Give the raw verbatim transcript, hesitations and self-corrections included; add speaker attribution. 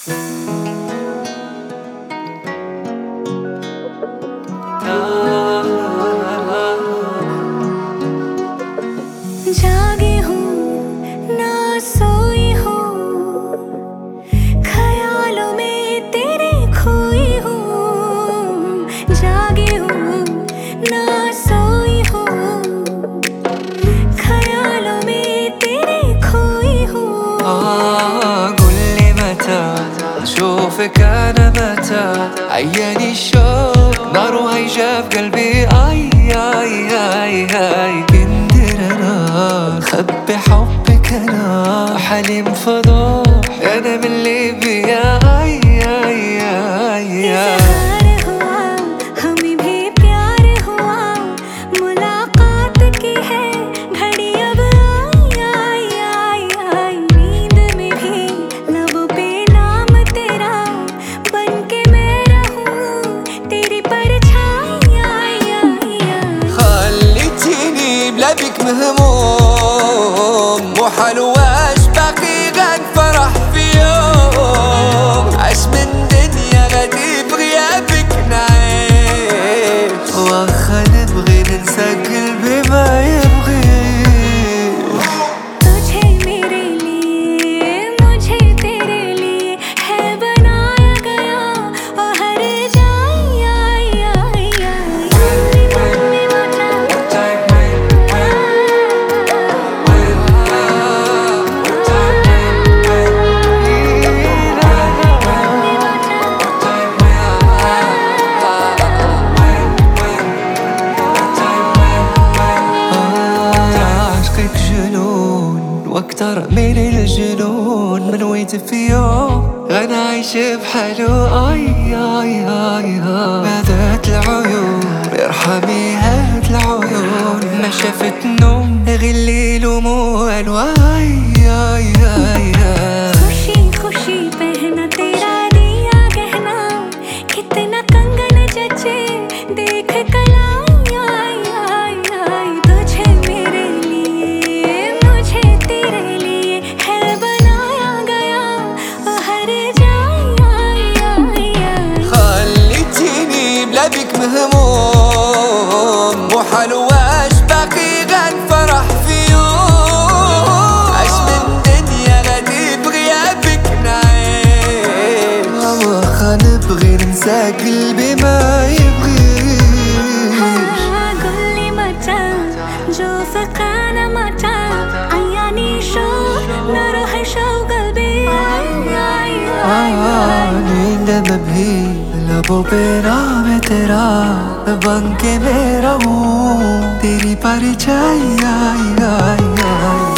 Speaker 1: जागी हूँ ना सोई हूँ, ख्यालों में तेरे खोई हूँ। जागी हूँ ना सोई हूँ, ख्यालों में तेरे खोई हूँ.
Speaker 2: قول لي متى أشوفك أنا متى عياني الشوق نار هيجا في قلبي. آي آي آي آي كندر أنا خبي حبك أنا حليم فضوح أنا من اللي بيا. آي آي آي آي
Speaker 1: इज़हार हुआ हमें भी प्यार हुआ, मुलाकात की है घड़ी अब आई आई आई आई. नींद में भी लबों पे नाम तेरा बन के मैं रहूं तेरी परछाई. आई आई आई
Speaker 2: خليتيني بلا بيك مهموم وحلواش باقي غاد فرح في يوم. عاش من دنيا غادي بغيابك نعيش، واخا نبغي ننسى قلبي ما يبغيش.
Speaker 1: तुझे मेरे लिए मुझे तेरे लिए है बनाया गया और हर जाई आई आई आई. मम्मी मचा
Speaker 2: عشقك جنون واكتر من الجنون، من ويت في يوم غنعيش بحالو. اي اي اي هادات العيون ارحمي هاد العيون ما شافت نوم غير الليل وموال. واي اي اي اي
Speaker 1: खुशी खुशी पहना तेरा दिया गहना, कितना कंगन जचे देख कलाई. आई आई आई तुझे मेरे लिए मुझे तेरे लिए है बनाया गया और हर जाई. आई आई आई
Speaker 2: خليتيني بلا بيك مهموم وحلواش باقي غاد فرح في يوم. عاش من دنيا غادي بغيابك نعيش، واخا نبغي ننسى قلبي ما يبغيش.
Speaker 1: قول لي متى जो फकाना मचा عياني شوق نار है شوق قلبي. आई आई आई
Speaker 2: नींद में भी लबों पे नाम है तेरा बन के मैं रहूं तेरी परछाई. आई आई आई